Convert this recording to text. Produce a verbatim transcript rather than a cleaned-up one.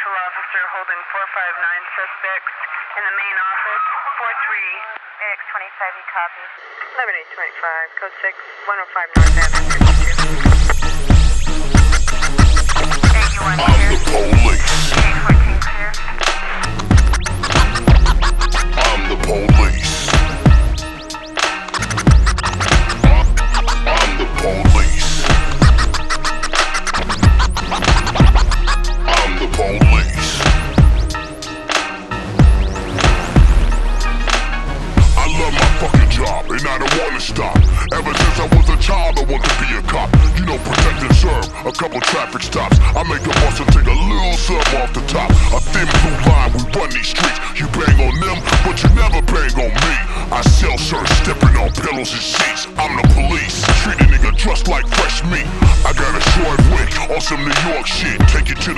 Special Officer holding four five nine suspects in the main office, four three eight X twenty-five, he copies. eleven eight twenty-five, code six, one oh five North Avenue, fifty-two. eight one I'm the police. eight fourteen clear. I'm the police. I'm the police. I'm the police. I love my fucking job and I don't wanna stop. Ever since I was a child I want to be a cop. You know, protect and serve, a couple traffic stops. I make a bus and take a little something off the top. A thin blue line, we run these streets. You bang on them, but you never bang on me. I sell shirts, stepping on pillows and sheets. I'm the police, treat a nigga just like fresh meat. I got a short wick on some New York shit, take it to the